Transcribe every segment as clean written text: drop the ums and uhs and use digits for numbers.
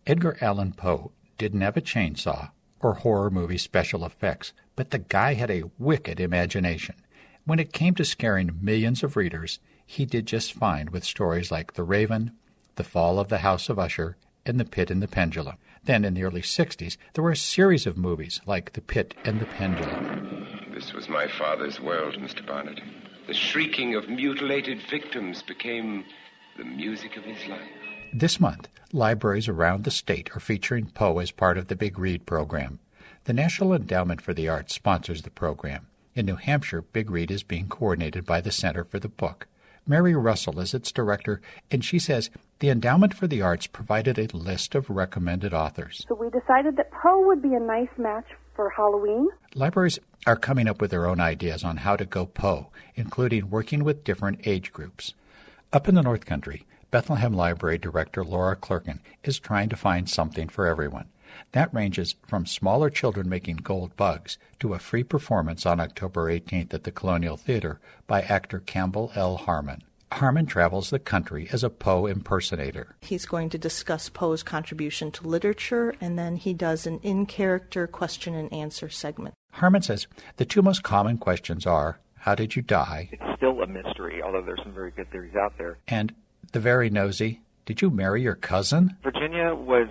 Edgar Allan Poe didn't have a chainsaw or horror movie special effects, but the guy had a wicked imagination. When it came to scaring millions of readers, he did just fine with stories like The Raven, The Fall of the House of Usher, and The Pit and the Pendulum. Then in the early 60s, there were a series of movies like The Pit and the Pendulum. This was my father's world, Mr. Barnett. The shrieking of mutilated victims became the music of his life. This month, libraries around the state are featuring Poe as part of the Big Read program. The National Endowment for the Arts sponsors the program. In New Hampshire, Big Read is being coordinated by the Center for the Book. Mary Russell is its director, and she says the Endowment for the Arts provided a list of recommended authors. So we decided that Poe would be a nice match for Halloween. Libraries are coming up with their own ideas on how to go Poe, including working with different age groups. Up in the North Country, Bethlehem Library Director Laura Clerkin is trying to find something for everyone. That ranges from smaller children making gold bugs to a free performance on October 18th at the Colonial Theater by actor Campbell L. Harmon. Harmon travels the country as a Poe impersonator. He's going to discuss Poe's contribution to literature, and then he does an in-character question and answer segment. Harmon says the two most common questions are, how did you die? It's still a mystery, although there's some very good theories out there. And the very nosy, did you marry your cousin? Virginia was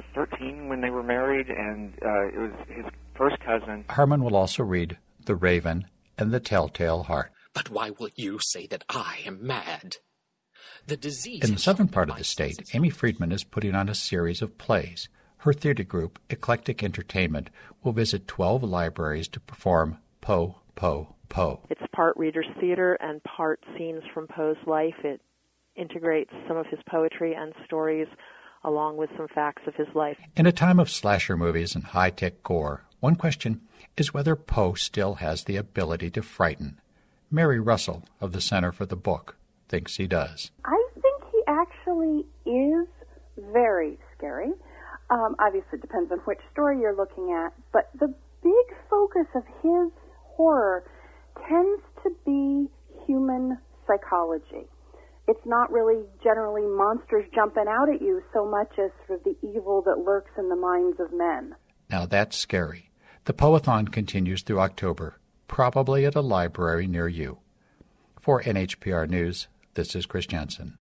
13 when they were married, and it was his first cousin. Harmon will also read The Raven and The Telltale Heart. But why will you say that I am mad? The disease... In the southern part of the state, Amy Friedman is putting on a series of plays. Her theater group, Eclectic Entertainment, will visit 12 libraries to perform Poe, Poe, Poe. It's part reader's theater and part scenes from Poe's life. It integrates some of his poetry and stories along with some facts of his life. In a time of slasher movies and high-tech gore, one question is whether Poe still has the ability to frighten. Mary Russell of the Center for the Book thinks he does. I think he actually is very scary. Obviously, it depends on which story you're looking at, but the big focus of his horror tends to be human psychology. It's not really generally monsters jumping out at you so much as sort of the evil that lurks in the minds of men. Now that's scary. The Poe-a-thon continues through October, probably at a library near you. For NHPR News, this is Chris Jensen.